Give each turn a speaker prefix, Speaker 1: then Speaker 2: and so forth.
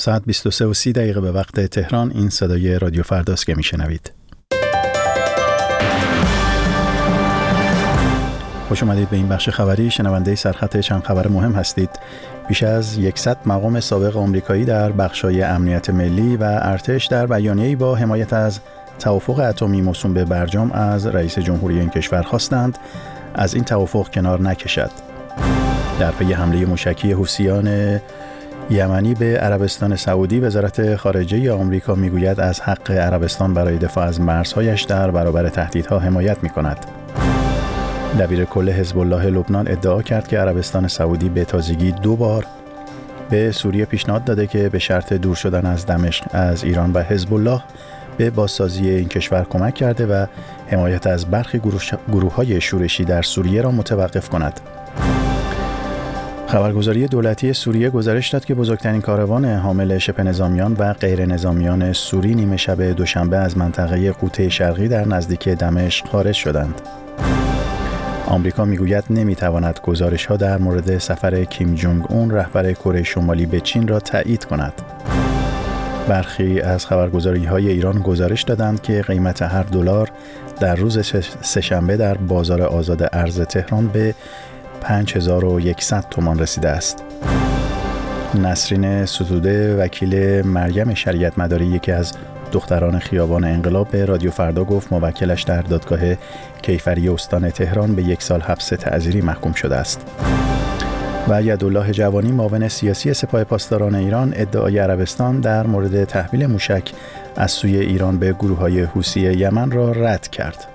Speaker 1: ساعت 23:30 به وقت تهران. این صدای رادیو فرداست که میشنوید. خوش اومدید به این بخش خبری. شنونده سرخط چند خبر مهم هستید. بیش از 100 مقام سابق آمریکایی در بخش‌های امنیت ملی و ارتش در بیانیه‌ای با حمایت از توافق اتمی موسوم به برجام از رئیس جمهوری این کشور خواستند از این توافق کنار نکشد. در پی حمله موشکی حوثیان یمنی به عربستان سعودی، وزارت خارجه آمریکا میگوید از حق عربستان برای دفاع از مرزهایش در برابر تهدیدها حمایت می‌کند. دبیر کل حزب الله لبنان ادعا کرد که عربستان سعودی به تازگی 2 بار به سوریه پیشنهاد داده که به شرط دور شدن از دمشق از ایران و حزب الله به بازسازی این کشور کمک کرده و حمایت از برخی گروه‌های شورشی در سوریه را متوقف کند. خبرگزاری دولتی سوریه گزارش داد که بزرگترین کاروان حامل شبه نظامیان و غیر نظامیان سوری نیمه شب دوشنبه از منطقه غوطه شرقی در نزدیکی دمشق خارج شدند. آمریکا میگوید نمیتواند گزارش‌ها در مورد سفر کیم جونگ اون رهبر کره شمالی به چین را تایید کند. برخی از خبرگزاری‌های ایران گزارش دادند که قیمت هر دلار در روز سه‌شنبه در بازار آزاد ارز تهران به 5100 تومان رسیده است. نسرین ستوده وکیل مریم شریعت مداری، یکی از دختران خیابان انقلاب، به رادیو فردا گفت موکلش در دادگاه کیفری استان تهران به 1 سال حبس تعزیری محکوم شده است. و یدالله جوانی، معاون سیاسی سپاه پاسداران ایران، ادعای عربستان در مورد تحویل موشک از سوی ایران به گروه‌های حوثی یمن را رد کرد.